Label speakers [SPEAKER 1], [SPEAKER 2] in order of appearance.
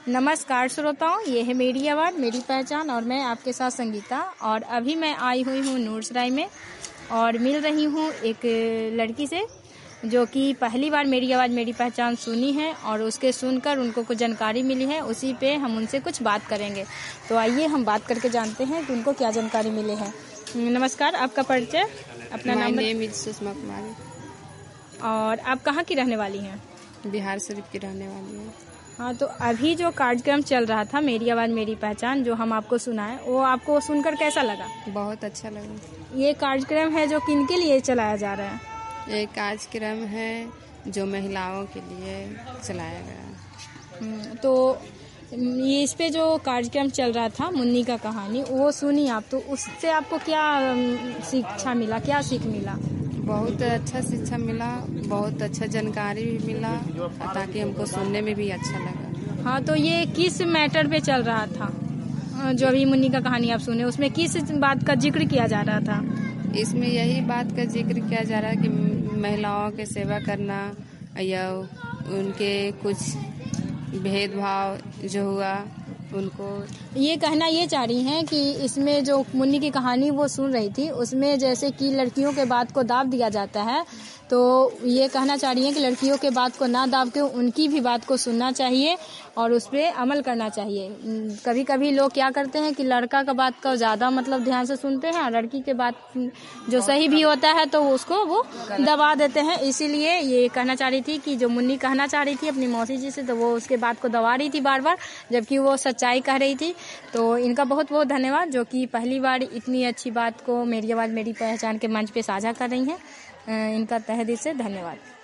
[SPEAKER 1] नमस्कार श्रोताओं, ये है मेरी आवाज़ मेरी पहचान और मैं आपके साथ संगीता। और अभी मैं आई हुई हूँ नूरसराय में और मिल रही हूँ एक लड़की से जो कि पहली बार मेरी आवाज़ मेरी पहचान सुनी है और उसके सुनकर उनको कुछ जानकारी मिली है। उसी पे हम उनसे कुछ बात करेंगे। तो आइए हम बात करके जानते हैं कि उनको क्या जानकारी मिली है। नमस्कार, आपका परिचय, अपना नाम?
[SPEAKER 2] Name is Sushma Kumari.
[SPEAKER 1] और आप कहाँ की रहने वाली हैं?
[SPEAKER 2] बिहार शरीफ की रहने वाली हूँ।
[SPEAKER 1] हाँ, तो अभी जो कार्यक्रम चल रहा था मेरी आवाज़ मेरी पहचान जो हम आपको सुनाए, वो आपको सुनकर कैसा लगा?
[SPEAKER 2] बहुत अच्छा लगा।
[SPEAKER 1] ये कार्यक्रम है जो किन के लिए चलाया जा रहा है?
[SPEAKER 2] ये कार्यक्रम है जो महिलाओं के लिए चलाया गया।
[SPEAKER 1] तो ये इस पे जो कार्यक्रम चल रहा था मुन्नी का कहानी, वो सुनी आप, तो उससे आपको क्या शिक्षा मिला, क्या सीख मिला?
[SPEAKER 2] बहुत अच्छा शिक्षा मिला, बहुत अच्छा जानकारी भी मिला, ताकि हमको सुनने में भी अच्छा लगा।
[SPEAKER 1] हाँ, तो ये किस मैटर पे चल रहा था जो अभी मुन्नी का कहानी आप सुने, उसमें किस बात का जिक्र किया जा रहा था?
[SPEAKER 2] इसमें यही बात का जिक्र किया जा रहा है कि महिलाओं के सेवा करना या उनके कुछ भेदभाव जो हुआ उनको, ये
[SPEAKER 1] कहना ये चाह रही हैं कि इसमें जो मुन्नी की कहानी वो सुन रही थी उसमें जैसे कि लड़कियों के बात को दाब दिया जाता है, तो ये कहना चाह रही हैं कि लड़कियों के बात को ना दाब के उनकी भी बात को सुनना चाहिए और उस पर अमल करना चाहिए। कभी कभी लोग क्या करते हैं कि लड़का का बात का ज़्यादा ध्यान से सुनते हैं और लड़की के बात जो सही भी होता है तो उसको वो दबा देते हैं। इसीलिए ये कहना चाह रही थी कि जो मुन्नी कहना चाह रही थी अपनी मौसी जी से, तो वो उसके बात को दबा रही थी बार बार, जबकि वो सच्चाई कह रही थी। तो इनका बहुत बहुत धन्यवाद जो कि पहली बार इतनी अच्छी बात को मेरी आवाज़ मेरी पहचान के मंच पे साझा कर रही हैं। इनका तहे दिल से धन्यवाद।